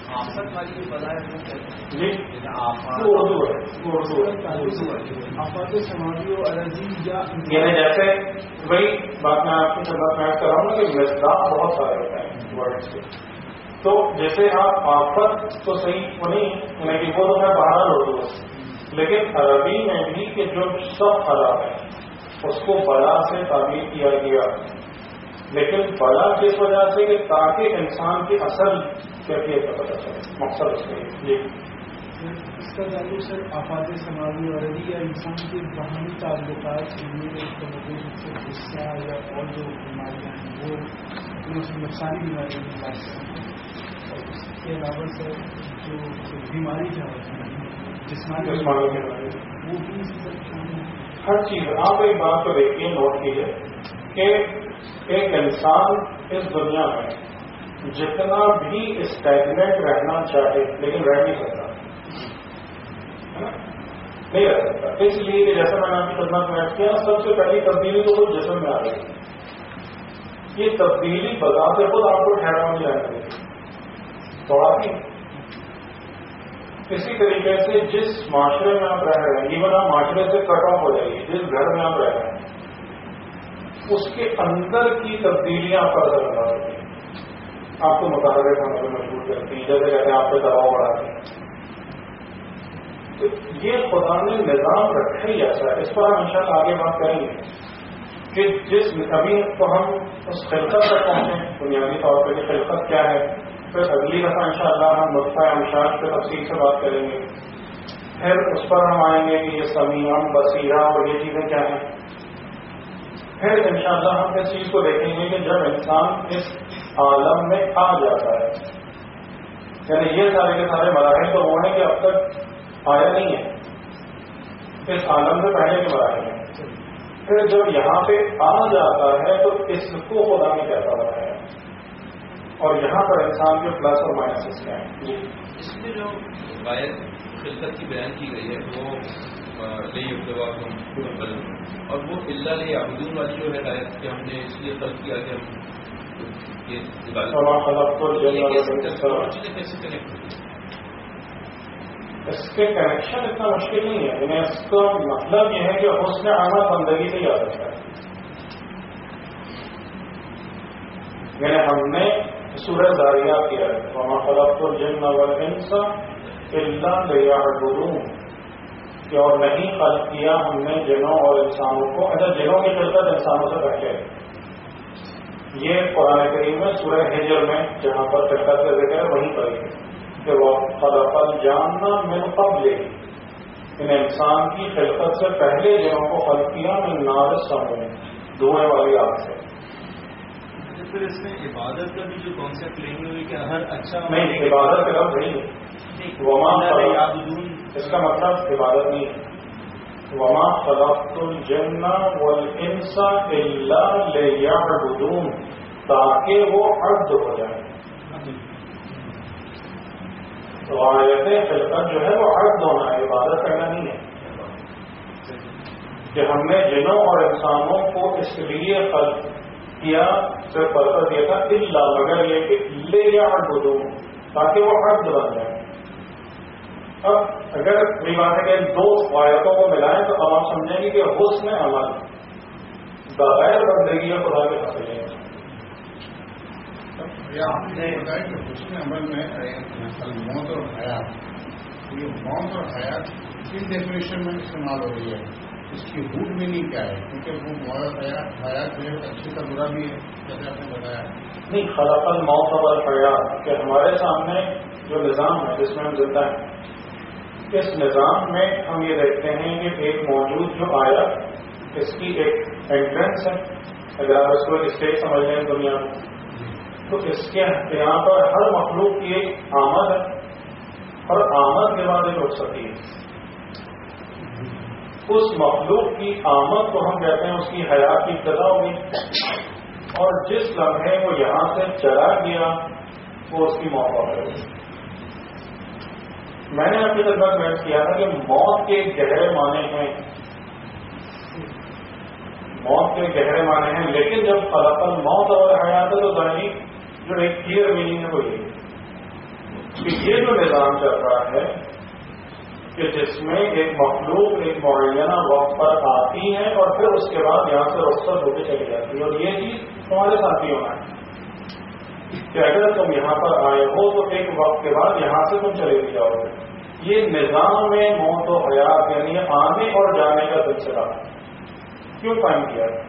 جی وہ اردو ہے، وہ اردو ہے. آفات سماجی و عرضی یا یعنی جیسے وہی بات میں آپ کی خدمت میں کر رہا ہوں کہ مصداق بہت سارے ہوتے ہیں ورڈس کے. تو جیسے آپ آفت تو صحیح وہ نہیں، یعنی کہ وہ تو ہے بہرحال اردو ہے، لیکن عربی میں بھی کہ جو سب خراب ہے اس کو بلا سے تعبیر کیا گیا. لیکن بلا کس وجہ سے کہ تاکہ انسان کی اصل کیفیت کا پتہ چلے، مقصد اس میں یہ. اس کا تعلق سر آفات سماجی اور عرضی یا انسان کے باہمی تعلقات سے غصہ یا اور جو بیماریاں ہیں وہ نقصانی بیماریاں کی بات کریں. اور اس کے علاوہ سر جو بیماری کیا ہوتی ہے جسمانی بیماری، وہ بھی ہر چیز. آپ ایک بات کو دیکھیے، نوٹ کیجیے کہ ایک انسان اس دنیا میں جتنا بھی اسٹیگنٹ رہنا چاہے لیکن رہ نہیں سکتا، نہیں رہ سکتا. اس لیے کہ جیسا میں نے آپ کی خدمت میں کیا، سب سے پہلی تبدیلی تو وہ جسم میں آ رہی ہے. یہ تبدیلی بذات خود آپ کو ٹھہرا نہیں جانے دیتی، تھوڑا بھی. اسی طریقے سے جس معاشرے میں آپ رہ رہے ہیں، ایون آپ معاشرے سے کٹ آف ہو جائیے، جس گھر میں آپ رہ رہے ہیں اس کے اندر کی تبدیلیاں آپ پر اثر انداز ہوتی ہیں، آپ کو مطالعے کرنے پر مجبور کرتی ہیں، جیسے کہتے ہیں آپ پہ دباؤ بڑھاتی ہیں. تو یہ خدا نے نظام رکھا ہی ایسا ہے. اس پر ہم انشاءاللہ آگے بات کریں گے کہ جس ابھی تو ہم اس خلقت تک پہنچے بنیادی طور پہ کہ خلقت کیا ہے. پھر اگلی دفعہ انشاءاللہ ہم نطفہ امشاج پہ تفصیل سے بات کریں گے. پھر اس پر ہم آئیں گے کہ یہ سمیع بصیرہ اور یہ چیزیں کیا ہیں. پھر انشاءاللہ ہم اس چیز کو دیکھیں گے کہ جب انسان اس عالم میں آ جاتا ہے. یعنی یہ سارے کے سارے مراحل تو وہ ہیں کہ اب تک آیا نہیں ہے, اس عالم سے پہلے کے مراحل ہیں. پھر جب یہاں پہ آ جاتا ہے تو اس کو خدا نے کیسا بنایا, اور یہاں پر انسان کے پلس اور مائنس کیا ہیں. اس میں جو غائب خلقت کی بیان کی گئی ہے وہ لے ابتوا اور وہ اللہ لے عبدون والی جو ہے غائب کہ ہم نے اس لیے خلق کیا کہ ہم اس کے کنیکشن اتنا مشکل نہیں ہے. یعنی اس کا مطلب یہ ہے کہ حسن عمل بندگی سے یاد رکھا ہے. یعنی ہم نے سورہ زاریات کیا ہے وما خلقت الجن والانس الا لیعبدون, کہ اور نہیں خلق کیا ہم نے جنوں اور انسانوں کو. اچھا جنوں کی خلقت انسانوں سے پہلے, یہ قرآن کریم میں سورہ ہجر میں جہاں پر خلقت کا ذکر ہے وہیں پر ہے کہ وہ خلق الجان من قبل, ان انسان کی خلقت سے پہلے جنوں کو خلق کیا من نار السموم, دھوئیں والی آگ سے. پھر اس میں عبادت کا بھی جو کانسیپٹ لیں گے کہ ہر اچھا نہیں, عبادت کا لفظ نہیں ہے. وما اس کا مطلب عبادت نہیں ہے. وما خلقت الجن والانس الا لیعبدون, تاکہ وہ عبد ہو جائیں. غایت خلقت جو ہے وہ عبد ہونا ہے, عبادت کرنا نہیں ہے. کہ ہم نے جنوں اور انسانوں کو اس لیے خلق کیا, صرف پرپس یہ تھا الا مگر یہ کہ لیعبدون, تاکہ وہ عبد بن جائے. اب اگر یہ بات ہے کہ ان دو آیتوں کو ملائیں تو اب آپ سمجھیں گے کہ حسن عمل بغیر بندگی خدا کے حاصل ہے. آپ نے بتایا کہ حسن عمل میں موت اور حیات, یہ موت اور حیات کن ڈیفینیشن میں استعمال ہو رہی ہے, اس کی روٹ میننگ کیا ہے؟ کیونکہ وہ موت حیات حیات جو ہے اچھی کا برا بھی ہے جیسے آپ نے بتایا. نہیں, خلق الموت والحیات کہ ہمارے سامنے جو نظام ہے جس میں ہم زندہ ہیں, اس نظام میں ہم یہ دیکھتے ہیں کہ ایک موجود جو آیا اس کی ایک انٹرنس ہے. اگر آپ اس کو ایک اسٹیج سمجھ لیں دنیا میں تو اس کے یہاں پر ہر مخلوق کی ایک آمد ہے, اور آمد کے بعد ایک رخصتی ہے. اس مخلوق کی آمد کو ہم کہتے ہیں اس کی حیات کی ابتدا ہوگی, اور جس لمحے وہ یہاں سے چلا گیا وہ اس کی موت ہو گئی. میں نے اپنی خدمت میں کیا تھا کہ موت کے گہرے معنی ہیں, موت کے گہرے معنی ہیں, لیکن جب خلق الموت اور حیات ہے تو ظاہری جو ایک کلیئر میننگ ہے وہ یہ کہ یہ جو نظام چل رہا ہے کہ جس میں ایک مخلوق ایک معینہ وقت پر آتی ہے اور پھر اس کے بعد یہاں سے رخصت ہو کے چلی جاتی ہے, اور یہ چیز تمہارے ساتھ ہی ہونا ہے کہ اگر تم یہاں پر آئے ہو تو ایک وقت کے بعد یہاں سے تم چلے بھی جاؤ گے. یہ نظام میں موت و حیات یعنی آنے اور جانے کا سلسلہ کیوں قائم کیا ہے؟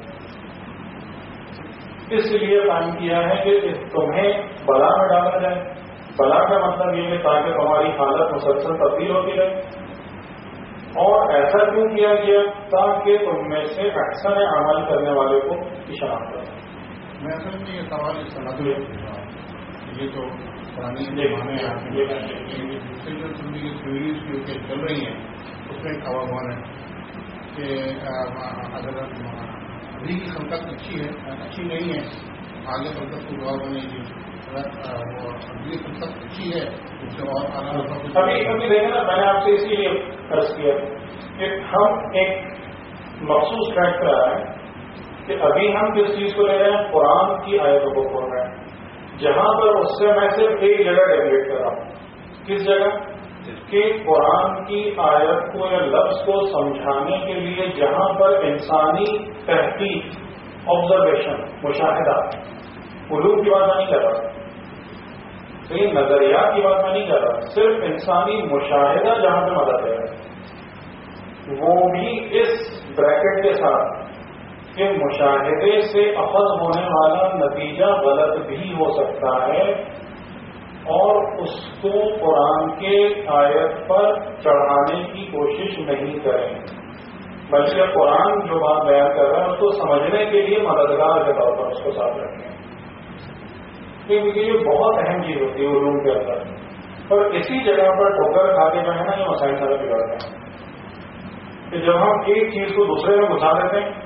اس لیے قائم کیا ہے کہ تمہیں بلا میں ڈالا جائے. بلا کا مطلب یہ ہے تاکہ تمہاری حالت مسلسل تبدیل ہوتی رہے. اور ایسا کیوں کیا گیا؟ تاکہ تم میں سے احسن عمل کرنے والے کو شناخت کریں. میں اصل میں یہ سوال اس طرح سے یہ تو پرانی زمانے دوسرے جو زندگی تھیوریز کی چل رہی ہیں اس میں ایک عوام ہے کہ اگر ابھی کی خلقت اچھی ہے اچھی نہیں ہے, آگے خلقت کو غور بنے گی, وہ ابھی خلقت اچھی ہے اس سے اور آگے ابھی ابھی دیکھیں نا, میں نے آپ سے اسی لیے عرض کیا کہ ہم ایک مخصوص ٹریک پہ آئے ہیں کہ ابھی ہم کس چیز کو لے رہے ہیں, قرآن کی آیتوں کو پڑھ رہے ہیں, جہاں پر اس سے میں صرف ایک جگہ ڈیویٹ کر رہا ہوں. کس جگہ؟ کہ قرآن کی آیت کو یا لفظ کو سمجھانے کے لیے جہاں پر انسانی تحقیق آبزرویشن مشاہدہ, علوم کی بات میں نہیں کر رہا, یہ نظریات کی بات میں نہیں کر رہا, صرف انسانی مشاہدہ جہاں پہ مدد ہے, وہ بھی اس بریکٹ کے ساتھ کہ مشاہدے سے اخذ ہونے والا نتیجہ غلط بھی ہو سکتا ہے, اور اس کو قرآن کے آیت پر چڑھانے کی کوشش نہیں کریں, بلکہ قرآن جو بات بیان کر رہا ہے اس کو سمجھنے کے لیے مددگار کے طور پر اس کو ساتھ رکھیں. کیونکہ یہ بہت اہم چیز ہوتی ہے علوم کے اندر. اور اسی جگہ پر ٹھوکر کھا کے جو ہے نا یہ مسائل سارے بگڑتے ہیں کہ جب ہم ایک چیز کو دوسرے میں گھسا دیتے ہیں،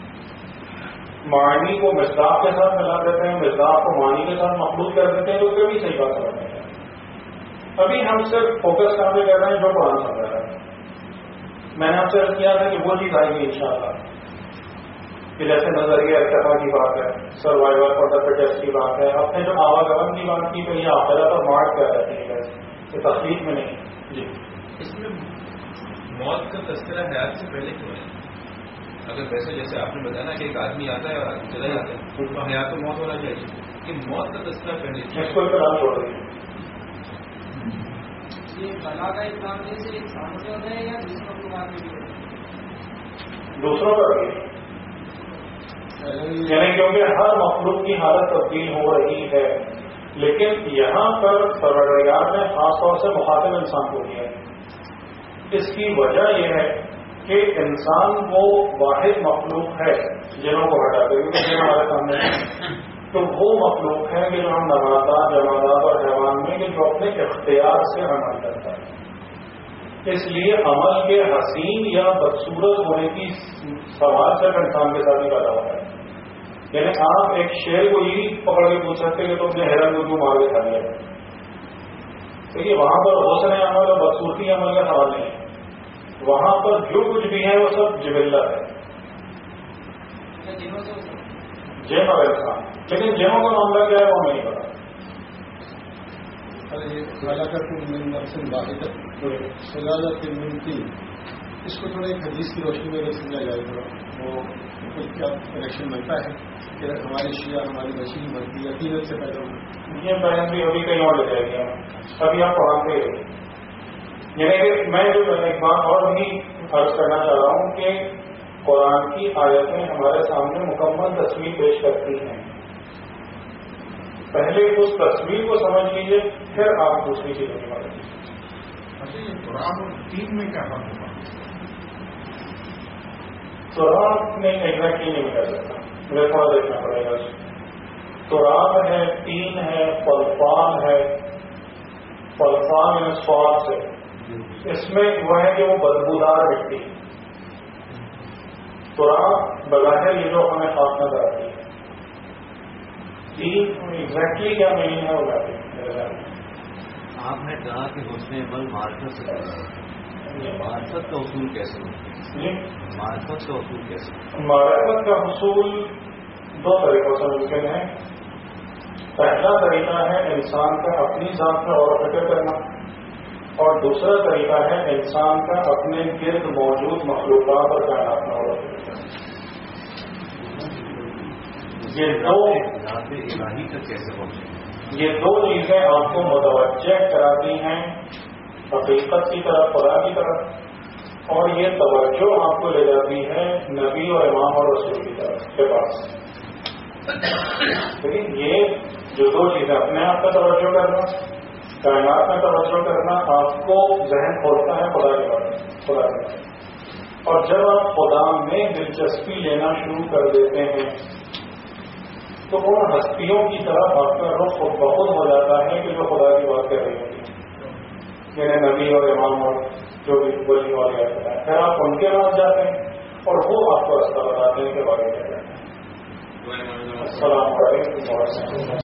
معنی کو مصداق کے ساتھ ملا دیتے ہیں، مصداق کو معنی کے ساتھ مخلوط کر دیتے ہیں، تو کبھی صحیح بات سمجھ نہیں آتی. ابھی ہم صرف فوکس کہاں پہ کر رہے ہیں جو قرآن سمجھ رہا ہے. میں نے آپ سے عرض کیا تھا کہ وہ چیز آئے گی انشاءاللہ کہ جیسے نظریہ ارتقا کی بات ہے، سروائیول فار دا فٹیسٹ کی بات ہے، آپ نے جو آواگمن کی بات کی تو یہ آخرت اور مارٹ کیا رہتی ہے کہ تخلیق میں نہیں. جی اس میں موت کا تذکرہ حیات سے پہلے کیوں ہے؟ اگر ویسے جیسے آپ نے بتایا نا کہ ایک آدمی آتا ہے اور آدمی چلا جاتا ہے تو حیات و موت ہونا چاہیے کہ موت کا تذکرہ پہلے اس کو کلام چھوڑ رہی ہے. یہ بلا کا اسلام جیسے انسان سے ہوتا ہے یا دوسروں کو بات بھی دوسروں کا بھی، یعنی کیونکہ ہر مخلوق کی حالت تبدیل ہو رہی ہے، لیکن یہاں پر پروردگار نے خاص طور سے مخاطب انسان کو دیا ہے. اس کی وجہ یہ ہے کہ انسان وہ واحد مخلوق ہے جنوں کو ہٹا کر، کیونکہ جن ہمارے سامنے ہے تو وہ مخلوق ہے کہ جو ہم نباتات جمادات اور حیوان میں کہ جو اپنے اختیار سے عمل کرتا ہے. اس لیے عمل کے حسین یا بدصورت ہونے کی سوال صرف انسان کے ساتھ ہی پیدا ہوتا ہے. یعنی آپ ایک شیر کو یہ پکڑ کے پوچھ سکتے کہ تم نے ہرن کو کیوں مار کے کھا لیا. دیکھیے وہاں پر حسن عمل اور بدصورتی عمل کا سوال نہیں ہے، وہاں پر جو کچھ بھی ہے وہ سب جبلت ہے، جن اور انسان. لیکن جنوں کا معاملہ کیا ہے وہ نہیں پتا. اس کو تھوڑا ایک حدیث کی روشنی میں اگر سمجھا جائے تو وہ کیا کنیکشن بنتا ہے کہ ہماری شیعہ ہماری مشین بنتی ہے عقیدت سے پیدا ہوئی. یہ بہن بھی ابھی کہیں اور لے جائے گی، ابھی آپ پڑھاتے رہے. یعنی کہ میں جو ایک بات اور بھی عرض کرنا چاہ رہا ہوں کہ قرآن کی آیتیں ہمارے سامنے مکمل تصویر پیش کرتی ہیں. پہلے اس تصویر کو سمجھ لیجیے پھر آپ دوسری چیزوں کی بات کیجیے. اچھا یہ قرآن اور دین میں کیا فرق ہوگا؟ تو رات میں ایگزیکٹلی نہیں کر سکتا، مجھے تھوڑا دیکھنا پڑے گا. تو رات ہے، تین ہے، فلفان ہے. فلفان یعنی سواد سے، اس میں وہ ہے کہ وہ بدبودار مٹی. تو رات بظاہر یہ جو ہمیں خاص نظر آتی ہے. تین ایگزیکٹلی کیا میننگ ہے وہ بات آپ نے کہا کہ حسن عمل معرفت سے ہے، معرفت کا اصول کیسے ہوتا ہے؟ معرفت کا اصول کیسے؟ معرفت کا حصول دو طریقوں سے ممکن ہے. پہلا طریقہ ہے انسان کا اپنی ذات میں اور فکر کرنا، اور دوسرا طریقہ ہے انسان کا اپنے گرد موجود مخلوقات اور کائنات میں اور فکر کرنا. یہ دو ذات الہی تک کیسے پہنچے؟ یہ دو چیزیں آپ کو متوجہ کراتی ہیں حقیقت کی طرف، خدا کی طرف، اور یہ توجہ آپ کو لے جاتی ہے نبی اور امام اور رسول کی طرف کے پاس. لیکن یہ جو دو چیزیں اپنے آپ کا توجہ کرنا، کائنات میں توجہ کرنا، آپ کو ذہن کھولتا ہے خدا کے بارے میں، خدا کے بارے میں. اور جب آپ خدا میں دلچسپی لینا شروع کر دیتے ہیں تو ان ہستیوں کی طرف آپ کا رخ خود بخود ہو جاتا ہے کہ جو خدا کی بات کر رہی ہوتی ہے، یعنی نبی اور امام اور جو بھی ولی اور ہوتا ہے. پھر آپ ان کے پاس جاتے ہیں اور وہ آپ کو راستہ بتاتے ہیں کہ بارے کیا جاتا ہے. السلام علیکم و رحمۃ اللہ.